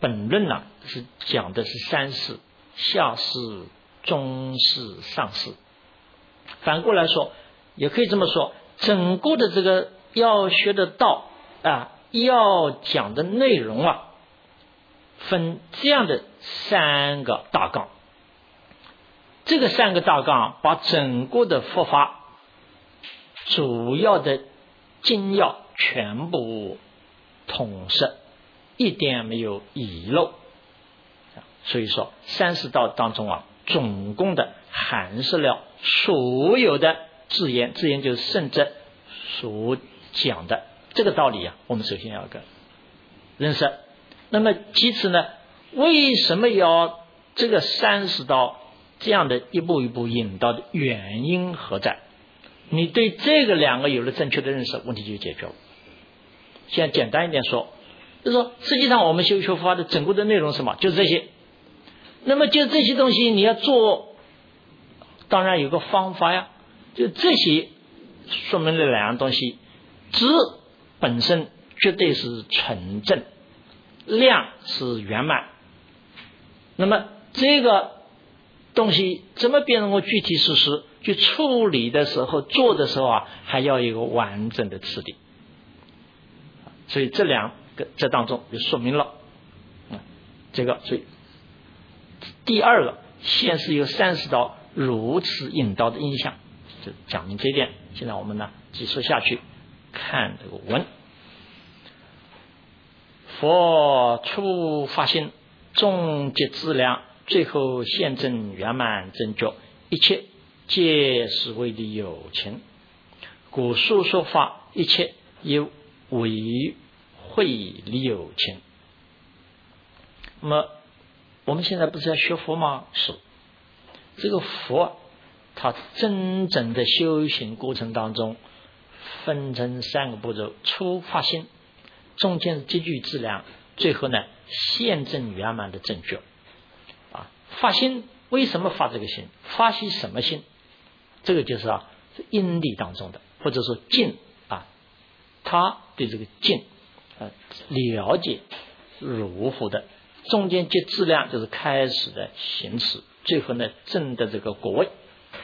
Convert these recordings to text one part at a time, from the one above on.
本论呢是讲的是三世、下世、中世、上世。反过来说，也可以这么说，整个的这个要学的道啊，要讲的内容啊，分这样的三个大纲。这个三个大纲把整个的佛法主要的精要全部统摄，一点没有遗漏。所以说三十道当中啊，总共的含摄了所有的字言，字言就是圣者所讲的这个道理啊，我们首先要个认识。那么其次呢，为什么要这个30道这样的一步一步引导的原因何在？你对这个两个有了正确的认识，问题就解决了。现在简单一点说，就是说实际上我们修佛法的整个的内容是什么？就是这些。那么就这些东西你要做，当然有个方法呀。就这些说明了两样东西：质本身绝对是纯正，量是圆满。那么这个东西怎么变成个具体事实？去处理的时候、做的时候啊，还要有一个完整的次第。所以这两个这当中就说明了，这个所以第二个，现是有30道如此引导的印象，就讲明这一点。现在我们呢继续下去看这个文。佛初发心，终极资粮，最后现证圆满正觉，一切皆是为利有情，故说法一切有为会利有情。那么我们现在不是在学佛吗？是。这个佛它真正的修行过程当中分成3个步骤：初发心，中间是积聚资粮，最后呢现证圆满的正觉。发心为什么发这个心？发起什么心？这个就是是因地当中的，或者说境他对这个境了解如何的，中间接质量就是开始的行持，最后呢证的这个果位。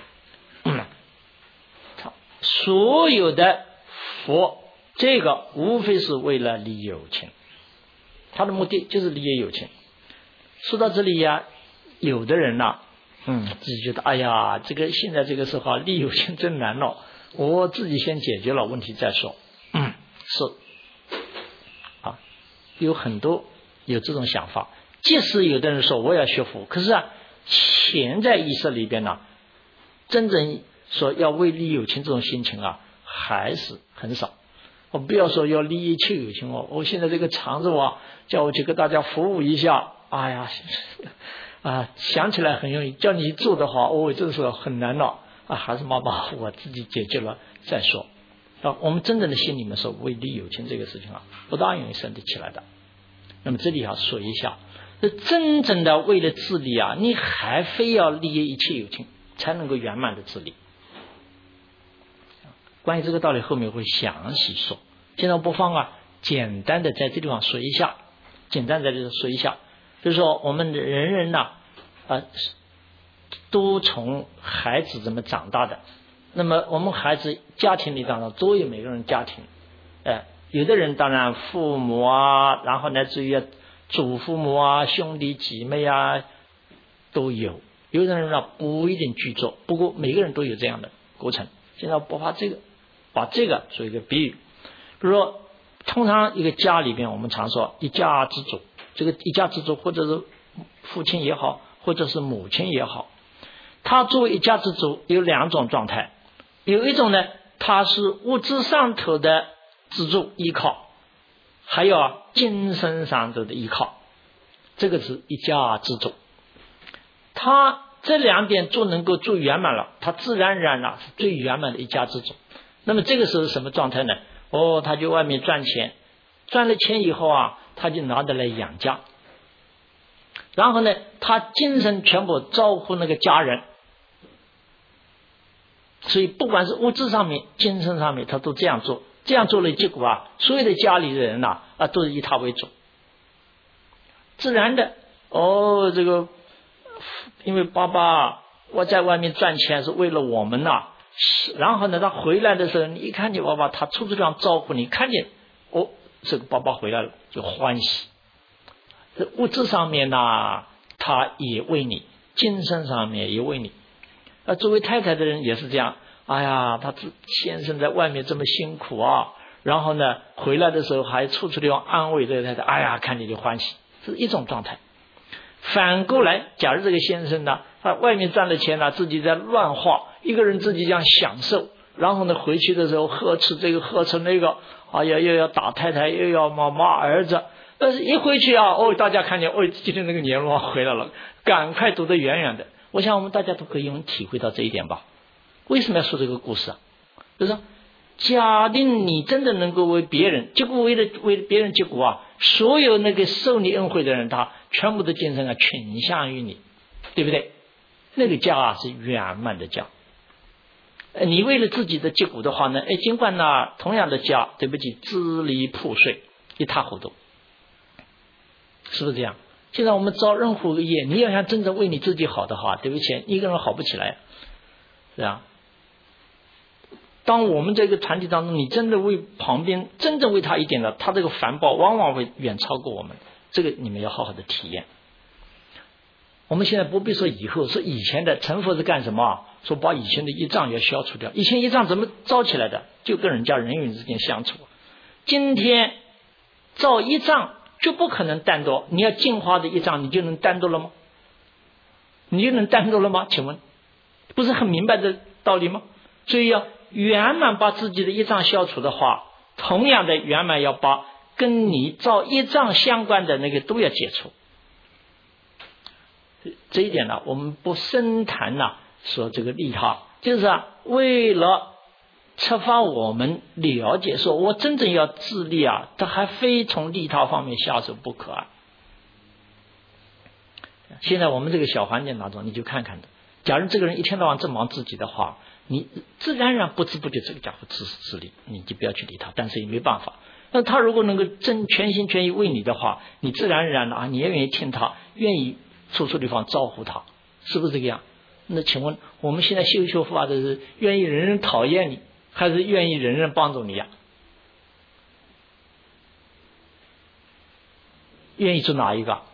所有的佛这个无非是为了利有情，他的目的就是利益有情。说到这里呀，有的人自己觉得哎呀，这个现在这个时候利有情真难了，我自己先解决了问题再说。是有很多有这种想法。即使有的人说我要学佛，可是潜在意识里边真正说要为利有情这种心情还是很少。我不要说要利益切有情我现在这个肠子叫我去给大家服务一下，哎呀想起来很容易，叫你做的话这个时候很难了还是妈妈我自己解决了再说。我们真正的心里面说为利有情这个事情不大容易生得起来的。那么这里要说一下，真正的为了自利你还非要利益一切有情才能够圆满的自利。关于这个道理后面会详细说，现在不妨简单的在这地方说一下。简单在这里说一下，就是说我们人人都从孩子怎么长大的。那么我们孩子家庭里当中都有每个人家庭，有的人当然父母然后乃至于祖父母兄弟姐妹都有。有的人不一定具足，不过每个人都有这样的过程。现在不把这个做一个比喻，比如说通常一个家里边我们常说一家之主，这个一家之主或者是父亲也好，或者是母亲也好，他作为一家之主有2种状态。有一种呢，他是物质上头的资助依靠，还有精神上头的依靠，这个是一家之主。他这2点都能够做圆满了，他自然而然是最圆满的一家之主。那么这个时候什么状态呢？他就外面赚钱，赚了钱以后他就拿得来养家，然后呢他精神全部照顾那个家人，所以不管是物质上面精神上面他都这样做。这样做了结果所有的家里的人都是以他为主。 自然的这个因为爸爸我在外面赚钱是为了我们呐，然后呢他回来的时候，你一看见爸爸，他处处这样招呼你，看见这个爸爸回来了就欢喜。物质上面呢他也为你，精神上面也为你。作为太太的人也是这样，哎呀，他先生在外面这么辛苦啊，然后呢回来的时候还处处地方安慰这个太太，哎呀，看你就欢喜，这是一种状态。反过来，假如这个先生呢，他外面赚了钱呢，自己在乱花，一个人自己这样享受，然后呢回去的时候呵斥这个呵斥那个，哎呀，又要打太太，又要骂儿子，但是一回去啊，大家看见今天那个年轮回来了，赶快躲得远远的。我想我们大家都可以体会到这一点吧。为什么要说这个故事啊？就是说，假定你真的能够为别人，结果为了别人，结果啊，所有那个受你恩惠的人，他全部的精神倾向于你，对不对？那个家是圆满的家。你为了自己的结果的话呢，尽管呢同样的家，对不起，支离破碎，一塌糊涂，是不是这样？现在我们造任何个业，你要想真正为你自己好的话，对不起，一个人好不起来，是吧？当我们这个团体当中，你真的为旁边真正为他一点的，他这个反报往往会远超过我们，这个你们要好好的体验。我们现在不必说以后，说以前的成佛是干什么？说把以前的业障要消除掉。以前业障怎么造起来的？就跟人家人与人之间相处。今天造业障就不可能单独，你要净化的业障，你就能单独了吗？你就能单独了吗？请问，不是很明白的道理吗？所以要圆满把自己的业障消除的话，同样的圆满要把跟你造业障相关的那个都要解除。这一点呢，我们不深谈说这个利他，就是为了策发我们了解，说我真正要自利他还非从利他方面下手不可。现在我们这个小环境当中，你就看看的，假如这个人一天到晚正忙自己的话，你自然而然不知不觉这个家伙自私自利，你就不要去理他，但是也没办法。那他如果能够真全心全意为你的话，你自然而然你也愿意听他，愿意处处地方招呼他，是不是这个样？那请问我们现在修法的是愿意人人讨厌你，还是愿意人人帮助你呀？愿意做哪一个？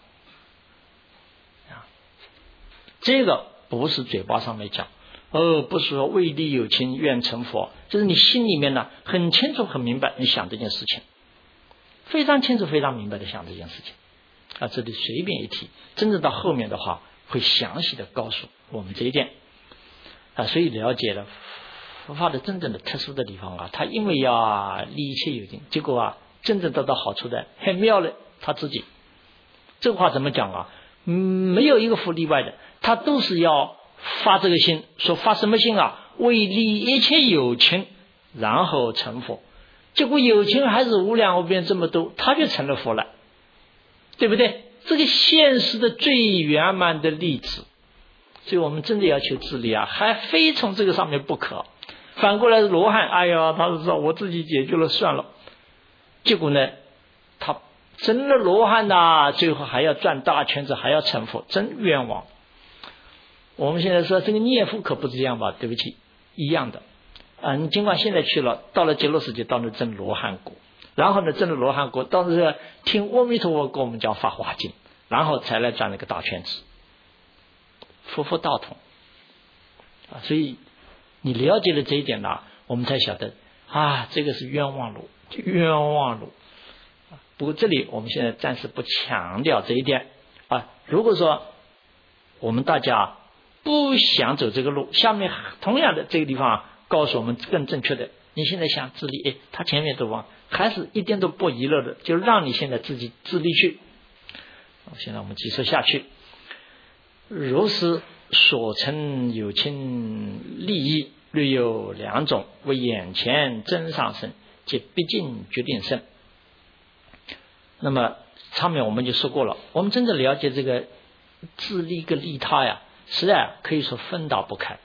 这个不是嘴巴上面讲，不是说为利有情愿成佛，就是你心里面很清楚很明白，你想这件事情非常清楚非常明白的想这件事情这里随便一提，真正到后面的话会详细的告诉我们这一点所以了解了佛法的真正的特殊的地方他因为要利一切有情，结果真正得到好处的很妙了他自己。这个话怎么讲没有一个佛例外的，他都是要发这个心，说发什么心为利一切有情，然后成佛。结果有情还是无量无边这么多，他就成了佛了，对不对？这个现实的最圆满的例子。所以我们真的要求自利还非从这个上面不可。反过来是罗汉，哎呀，他是说我自己解决了算了，结果呢他真的罗汉最后还要转大圈子，还要成佛，真冤枉。我们现在说这个念佛可不是这样吧？对不起，一样的你尽管现在去了，到了极乐世界，到了真罗汉国，然后呢真的罗汉国，到时听阿弥陀佛给我们讲法华经，然后才来转那个大圈子，佛佛道同所以你了解了这一点我们才晓得这个是冤枉路，冤枉路。不过这里我们现在暂时不强调这一点如果说我们大家不想走这个路，下面同样的这个地方告诉我们更正确的，你现在想自利他前面都还是一点都不遗漏的，就让你现在自己自利去。现在我们继续下去，如是所成有情利益略有两种，为眼前真上生即毕竟决定生。那么上面我们就说过了，我们真正了解这个自利跟利他实在可以说分道不开。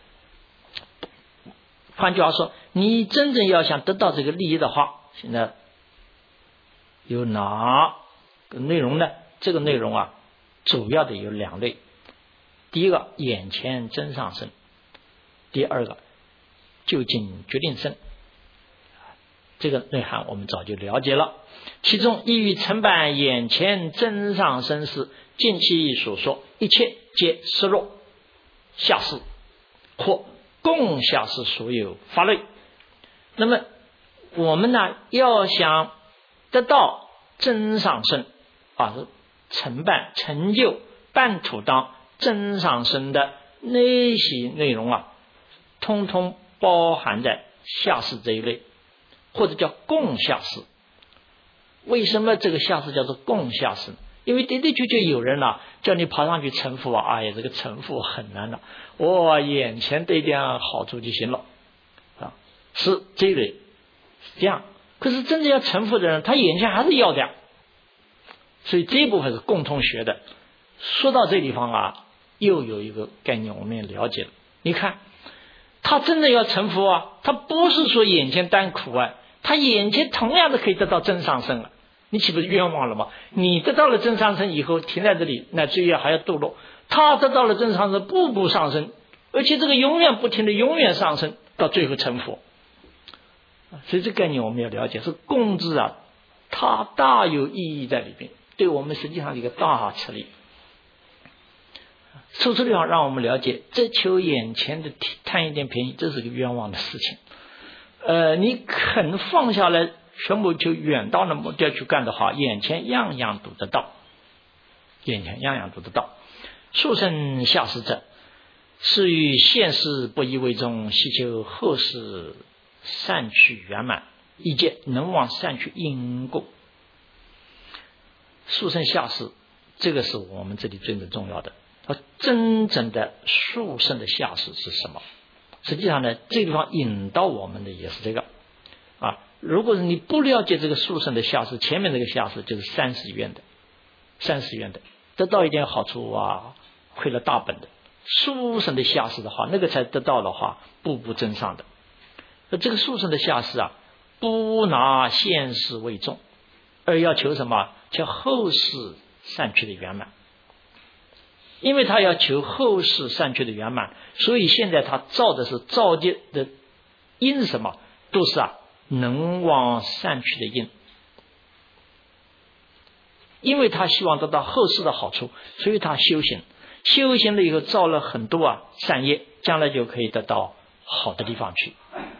换句话说，你真正要想得到这个利益的话，现在有哪个内容呢？ 这个内容啊，主要的有2类。第一个眼前真上身，第二个究竟决定身。这个内涵我们早就了解了。其中意欲承办眼前真上身时，尽其所说，一切皆失落下士或共下士所有法类。那么我们呢，要想得到真上身承办成就半土当真上身的那些内容啊，通通包含在下士这一类，或者叫共下士。为什么这个下士叫做共下士？因为的的确确有人叫你爬上去成佛哎呀，这个成佛很难我眼前得点好处就行了是这一类，是这样。可是真正要成佛的人，他眼前还是要的所以这一部分是共同学的。说到这地方又有一个概念我们也了解了。你看他真的要成佛他不是说眼前单苦他眼前同样的可以得到真上身你岂不是冤枉了吗？你得到了真上身以后停在这里，乃至于还要堕落。他得到了真上身，步步上升，而且这个永远不停的永远上升，到最后成佛。所以这个概念我们要了解，是共字它大有意义在里边，对我们实际上一个大吃力。说出地方让我们了解，只求眼前的贪一点便宜，这是个冤枉的事情。你肯放下来全部就远到那目标去干的话，眼前样样都得到，眼前样样都得到。速生下士者，是于现世不以为重，希求后世善趣圆满，以见能往善趣因果。速生下士，这个是我们这里最重要的。真正的速生的下士是什么？实际上呢，这个地方引导我们的也是这个如果是你不了解这个速生的下士，前面这个下士就是30愿的，得到一点好处亏了大本的。速生的下士的话，那个才得到的话，步步增上的。这个速生的下士不拿现世为重，而要求什么？求后世善趣的圆满。因为他要求后世善趣的圆满，所以现在他造的是造界的因是什么？都是能往善趣的因。因为他希望得到后世的好处，所以他修行了以后造了很多善业，将来就可以得到好的地方去。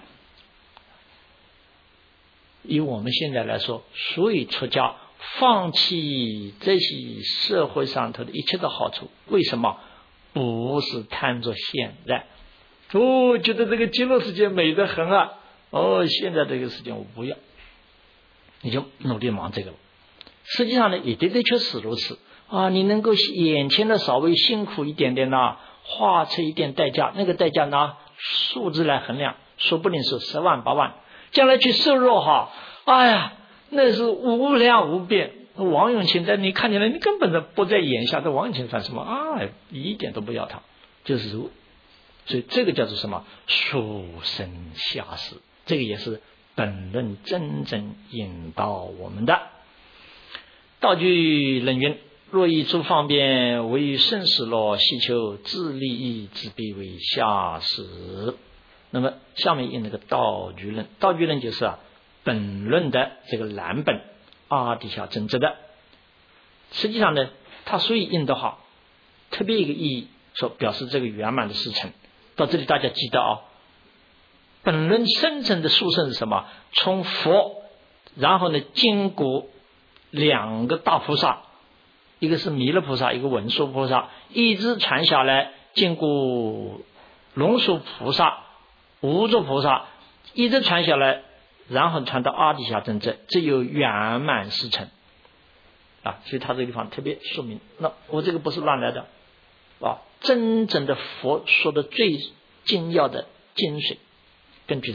以我们现在来说，所以出家放弃这些社会上头的一切的好处，为什么？不是贪着现在觉得这个极乐世界美得很现在这个世界我不要，你就努力忙这个了。实际上呢，也的确是如此你能够眼前的稍微辛苦一点点花出一点代价，那个代价拿数字来衡量，说不定是10万8万，将来去受肉那是无量无边。王永庆在你看起来你根本的不在眼下，这王永庆算什么一点都不要他，就是所以这个叫做什么？速生下士。这个也是本论真正引导我们的。道具论云：若以诸方便为生死乐，希求自利益，自必为下士。那么下面引那个道具论，道具论就是本论的这个蓝本阿底峡真正的。实际上呢，它所以印的话，特别一个意义，说表示这个圆满的事成。到这里大家记得本论深层的殊胜是什么？从佛，然后呢经过2个大菩萨，一个是弥勒菩萨，一个文殊菩萨，一直传下来，经过龙树菩萨、无著菩萨，一直传下来，然后传到阿底峡真正，这有圆满事成所以他这个地方特别说明。那我这个不是乱来的真正的佛说的最精要的精髓，根据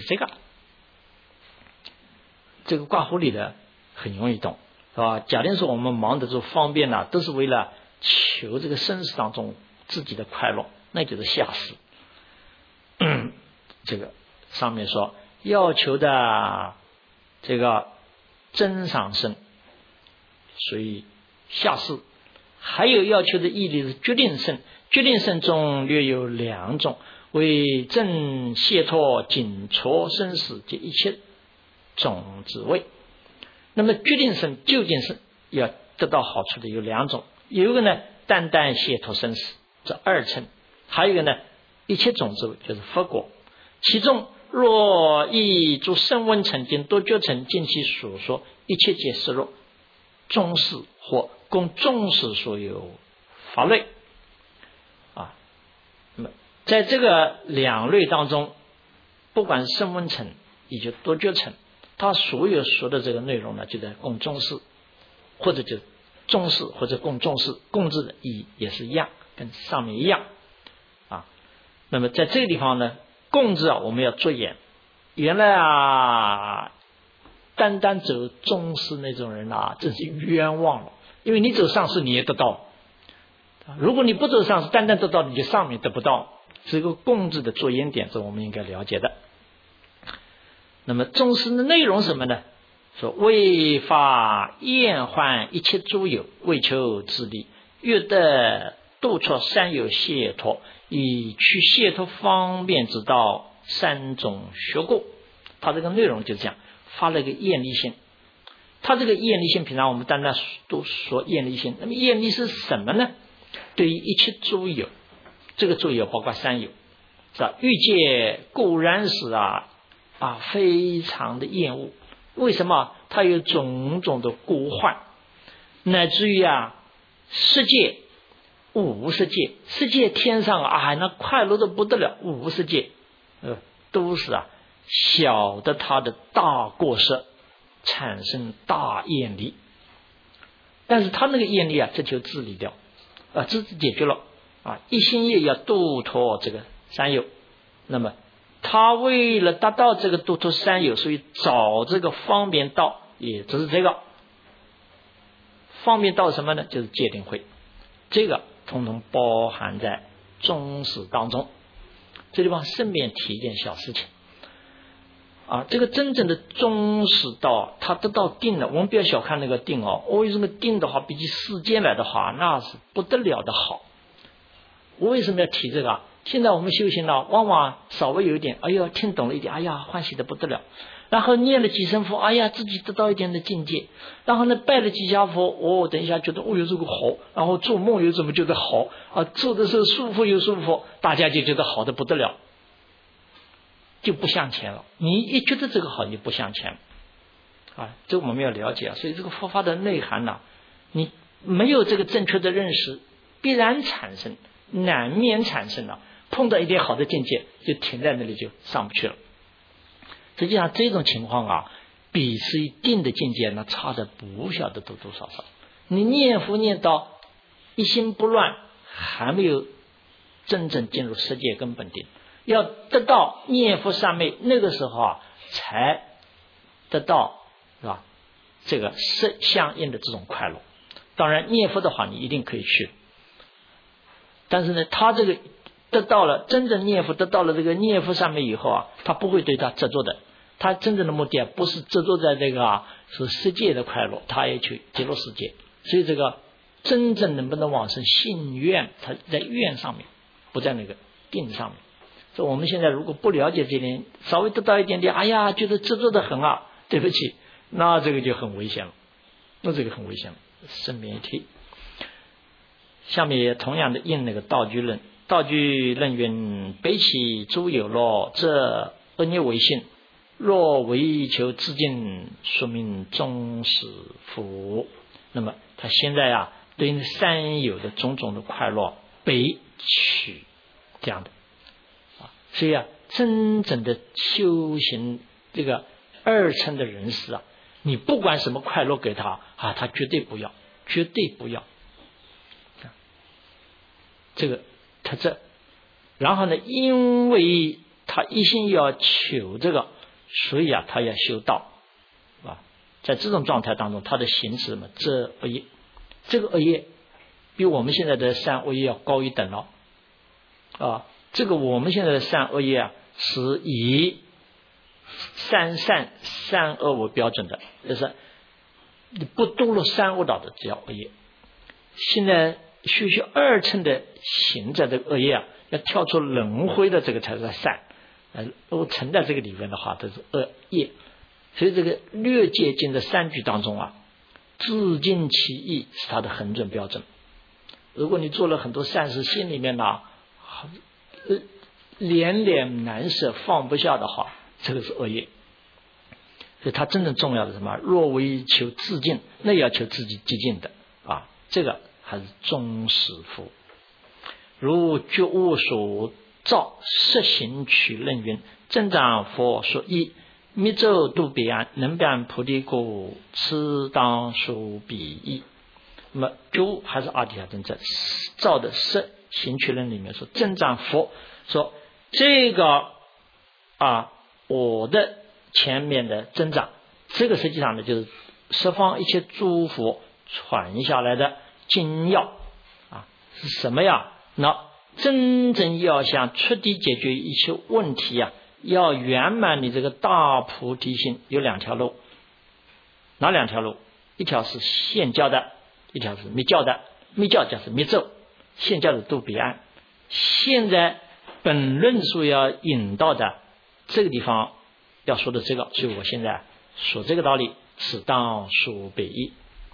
这个挂壶里的很容易懂假定说我们忙得住方便都是为了求这个生死当中自己的快乐，那就是下士。这个上面说要求的这个真上身，所以下士还有要求的义理是决定胜，决定胜中略有2种，为正解脱紧戳生死及一切种子位。那么决定胜究竟是要得到好处的有2种，有一个呢单单解脱生死，这2乘；还有一个呢一切种子位，就是佛果。其中若依诸声闻乘经多觉乘尽其所说，一切皆是若中士或供中士所有法类啊。那么在这个2类当中，不管是声闻乘也就多觉乘，他所有说的这个内容呢，就在供中士，或者就中士或者供中士，供字的意义也是一样，跟上面一样啊。那么在这个地方呢，供字我们要着眼，原来单单走中士那种人真是冤枉了，因为你走上士你也得到，如果你不走上士，单单得到你就上面得不到。这个供字的着眼点是我们应该了解的。那么中士的内容什么呢？说为发厌患一切诸有，为求自利，欲得度脱三有解脱，以去解脱方便之道3种学过。他这个内容就这样，发了一个厌离心。他这个厌离心，平常我们单单都说厌离心，那么厌离是什么呢？对于一切诸有，这个诸有包括3有，是吧？欲界固然是非常的厌恶。为什么？它有种种的孤患，乃至于世界五世界，世界天上那快乐的不得了，五世界都是晓得他的大过失，产生大厌离。但是他那个厌离这就治理掉这是解决了一心也要度脱这个3有。那么他为了达到这个度脱3有，所以找这个方便道，也就是这个方便道什么呢？就是戒定慧，这个统统包含在中士当中。这地方顺便提一点小事情这个真正的中士道，他得到定了，我们不要小看那个定为什么定的话比起世间来的话，那是不得了的好。我为什么要提这个现在我们修行往往稍微有一点听懂了一点，欢喜的不得了，然后念了几声佛，自己得到一点的境界，然后呢拜了几下佛，等一下觉得这个好，然后做梦又怎么觉得好做的时候舒服又舒服，大家就觉得好的不得了，就不向前了。你一觉得这个好，你不向前这个我们要了解所以这个佛法的内涵你没有这个正确的认识，必然产生，难免产生碰到一点好的境界就停在那里，就上不去了。实际上这种情况比是一定的境界差的不晓得多多少少。你念佛念到一心不乱，还没有真正进入世界根本定，要得到念佛三昧，那个时候才得到是吧？这个是相应的这种快乐。当然念佛的话你一定可以去，但是呢他这个得到了真正念佛，得到了这个念佛上面以后他不会对他执着的，他真正的目的不是执着在这个是世界的快乐，他也去极乐世界。所以这个真正能不能往生信愿，他在愿上面，不在那个定上面。所以我们现在如果不了解这点，稍微得到一点点觉得执着的很对不起，那这个就很危险了，顺便一提。下面也同样的应那个道居论，道居论云：悲喜诸有乐，这恶业为性，若为求自尽，说明终是福。那么他现在对于3有的种种的快乐悲取这样的所以真正的修行这个2乘的人士你不管什么快乐给他他绝对不要，绝对不要这个他然后呢因为他一心要求这个，所以他要修道在这种状态当中，他的行持这恶业，这个恶业比我们现在的3恶业要高一等了这个我们现在的3恶业是以3善3恶为标准的，就是你不堕入3恶道的只要恶业。 现在修二乘的行者这个恶业啊，要跳出轮回的这个才是善，如果沉在这个里面的话，都是恶业。所以这个略界经的三句当中啊，自尽其意是它的恒准标准。如果你做了很多善事，心里面呢连连难舍放不下的话，这个是恶业。所以它真正重要的是什么？若为求自尽，那也要求自己极尽的啊，这个还是忠实夫。如觉悟所造，实行取论云：增长佛所依，密咒度彼岸，能办菩提果，此当属彼意。那么觉悟还是阿底峡真正造的实行取论里面说，增长佛说这个我的前面的增长，这个实际上呢就是十方一切诸佛传下来的经要是什么呀？那真正要想彻底解决一切问题要圆满你这个大菩提心，有两条路。哪两条路？一条是现教的，一条是密教的。密教就是密咒，现教的度彼岸。现在本论述要引到的这个地方要说的这个，所以我现在说这个道理，此当属彼意。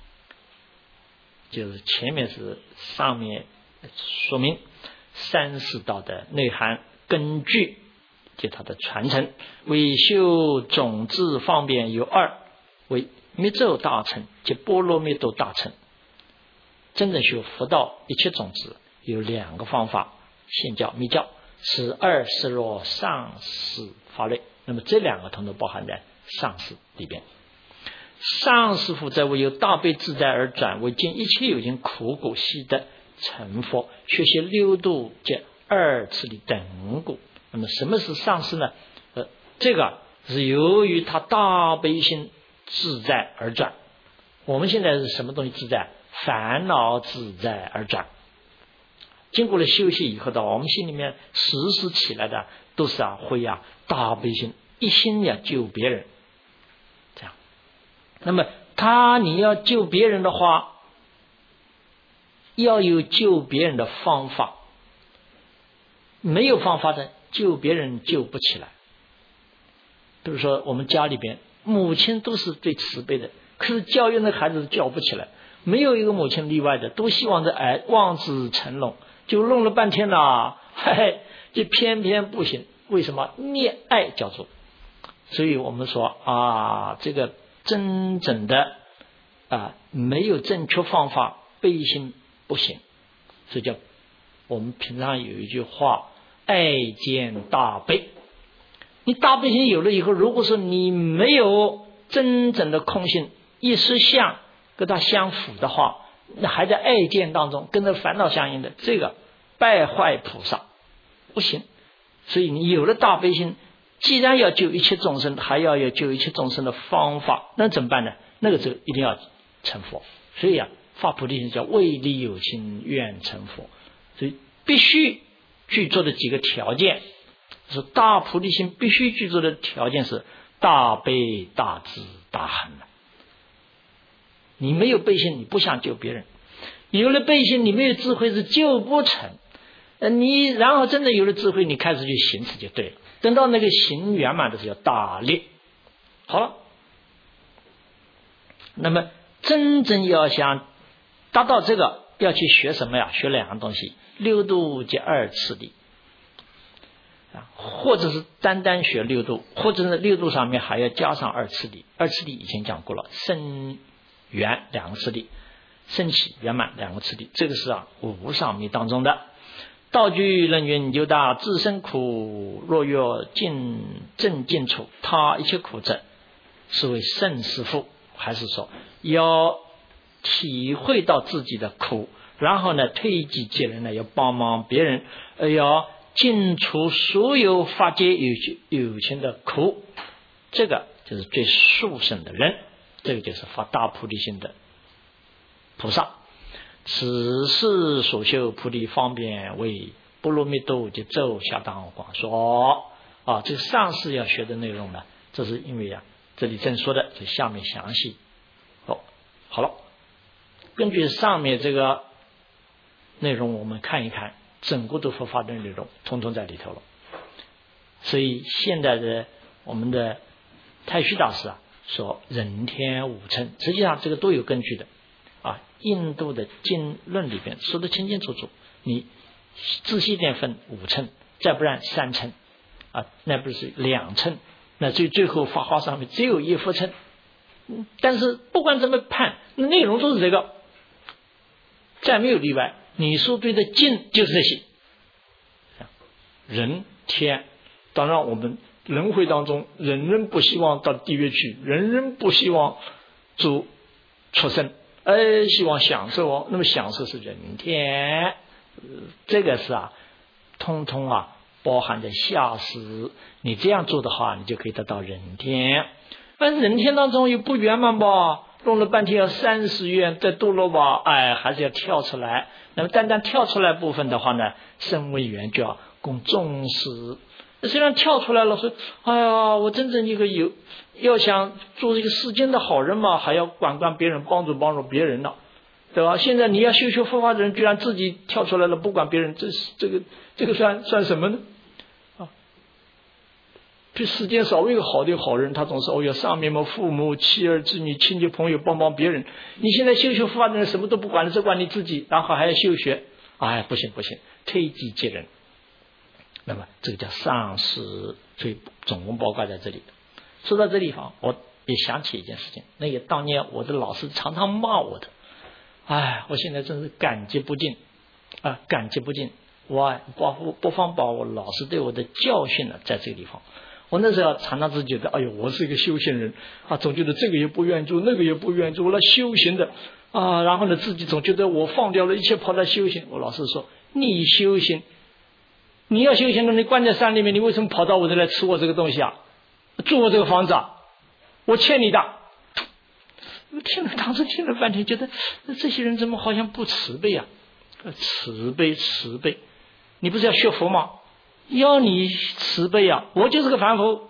就是前面是上面说明三世道的内涵根据，就它的传承。为修种子方便有二，为密咒大乘及波罗蜜多大乘。真正修佛道一切种子有两个方法，现教密教，是二是若上士法类。那么这两个统都包含在上士里边。上士夫则为有大悲自在而转，为尽一切有情苦果悉得成佛，学习六度及二次的等故。那么什么是上士呢？这个是由于他大悲心自在而转。我们现在是什么东西自在？烦恼自在而转。经过了修习以后的，我们心里面时时起来的都是会大悲心，一心要救别人。这样，那么你要救别人的话，要有救别人的方法，没有方法的救别人救不起来。比如说我们家里边母亲都是最慈悲的，可是教育那孩子教不起来，没有一个母亲例外的，都希望这望子成龙，就弄了半天了，就偏偏不行。为什么？溺爱叫做。所以我们说这个真正的没有正确方法，悲心不行。所以叫我们平常有一句话，爱见大悲。你大悲心有了以后，如果说你没有真正的空性，一时相跟它相符的话，那还在爱见当中，跟着烦恼相应的，这个败坏菩萨不行。所以你有了大悲心，既然要救一切众生，还要有救一切众生的方法，那怎么办呢？那个时候一定要成佛。所以发菩提心叫为利有情愿成佛。所以必须具足的几个条件，是大菩提心必须具足的条件是大悲大智大恨。你没有悲心，你不想救别人；有了悲心，你没有智慧是救不成。你然后真的有了智慧，你开始去行持就对了。等到那个行圆满的时候，大力好了。那么真正要想达到这个，要去学什么呀？学两样东西：六度及二次第。或者是单单学六度，或者是六度上面还要加上二次第。二次第以前讲过了，生圆两个次第，升起圆满两个次第，这个是无上密当中的。道具人云：犹大自身苦，若欲正尽处他一切苦者，是为圣师父。还是说要体会到自己的苦，然后呢推己及人呢，要帮忙别人，要尽除所有法界有情的苦，这个就是最殊胜的人，这个就是发大菩提心的菩萨。此事所修菩提方便，为波罗蜜多及咒下当广说。这个上士要学的内容呢，这是因为这里正说的，就下面详细。好了，根据上面这个内容我们看一看，整个的佛法的内容统统在里头了。所以现在的我们的太虚大师啊说人天五乘，实际上这个都有根据的啊。印度的经论里边说得清清楚楚，你仔细点分5乘，再不然3乘啊，那不是2乘，那最后法华上面只有1佛乘。但是不管怎么判，内容都是这个，再没有例外。你说对的经就是这些，人天。当然我们轮回当中，人人不希望到地狱去，人人不希望做畜生，希望享受哦。那么享受是人天，这个是通通包含着下士。你这样做的话，你就可以得到人天。但是人天当中又不圆满吧，弄了半天要30愿再多了吧，还是要跳出来。那么单单跳出来部分的话呢，身为缘就要供众士。虽然跳出来了，说我真正一个要想做一个世间的好人嘛，还要管别人，帮助别人了，对吧？现在你要修佛法的人，居然自己跳出来了，不管别人，这个算什么呢？这世间少一个好的好人，他总是上面嘛，父母、妻儿、子女、亲戚朋友帮别人。你现在修佛法的人什么都不管了，只管你自己，然后还要修学，不行，推己及人。那么这个叫上师，所以总共包括在这里。说到这地方，我也想起一件事情，那个当年我的老师常常骂我的，我现在真是感激不尽。我不妨把我老师对我的教训呢，在这个地方。我那时候常常是觉得，我是一个修行人总觉得这个也不愿做，那个也不愿做，了修行的然后呢自己总觉得我放掉了一切跑来修行。我老师说，你修行，你要修行的，你关在山里面，你为什么跑到我这来吃我这个东西住我这个房子我欠你的。当时听了半天，觉得这些人怎么好像不慈悲慈悲，你不是要学佛吗？要你慈悲我就是个凡夫。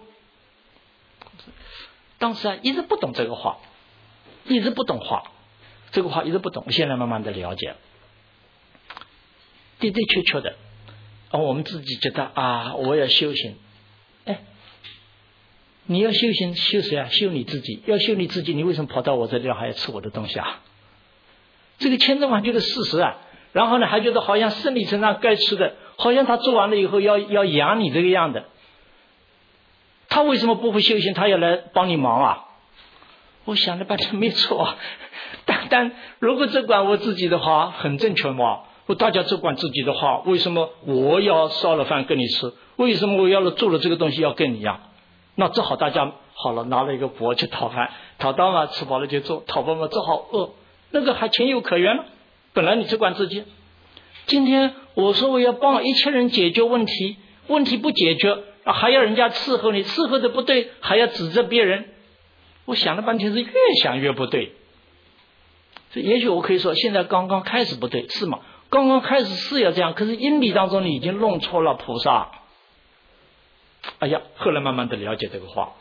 当时一直不懂这个话，一直不懂这个话一直不懂，现在慢慢的了解，的确的我们自己觉得我要修行，你要修行修谁修你自己。要修你自己，你为什么跑到我这里还要吃我的东西这个千真万确的事实然后呢还觉得好像生理层上该吃的，好像他做完了以后要养你这个样的。他为什么不会修行？他要来帮你忙我想了半天没错但如果只管我自己的话很正确嘛。大家只管自己的话，为什么我要烧了饭跟你吃？为什么我要做了这个东西要跟你那只好大家好了，拿了一个钵去讨饭，讨到了吃饱了就做，讨不了只好饿，那个还情有可原了。本来你只管自己，今天我说我要帮一切人解决问题，问题不解决还要人家伺候你，伺候的不对还要指责别人。我想了半天是越想越不对。也许我可以说现在刚刚开始不对，是吗？刚刚开始是要这样，可是因理当中你已经弄错了菩萨。后来慢慢的了解这个话，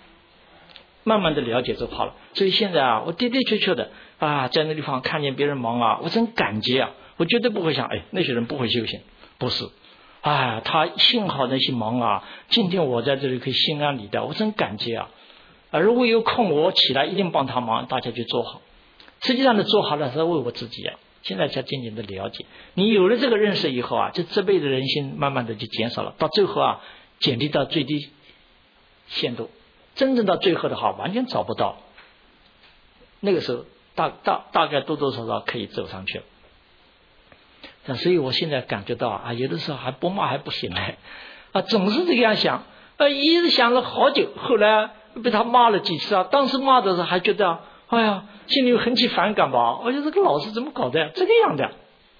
了。所以现在我的确的在那地方看见别人忙我真感激我绝对不会想那些人不会修行，不是他幸好那些忙今天我在这里可以心安理得，我真感激如果有空我起来一定帮他忙，大家去做好。实际上的做好了是为我自己现在才渐渐的了解，你有了这个认识以后这责备的人心慢慢的就减少了，到最后减低到最低限度，真正到最后的话完全找不到。那个时候大概多多少少可以走上去了。所以我现在感觉到有的时候还不骂还不行总是这样想一直想了好久，后来被他骂了几次当时骂的时候还觉得心里很起反感吧，我觉得这个老师怎么搞的这个样的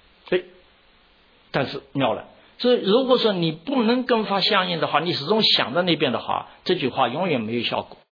但是妙了。所以如果说你不能跟法相应的话，你始终想到那边的话，这句话永远没有效果。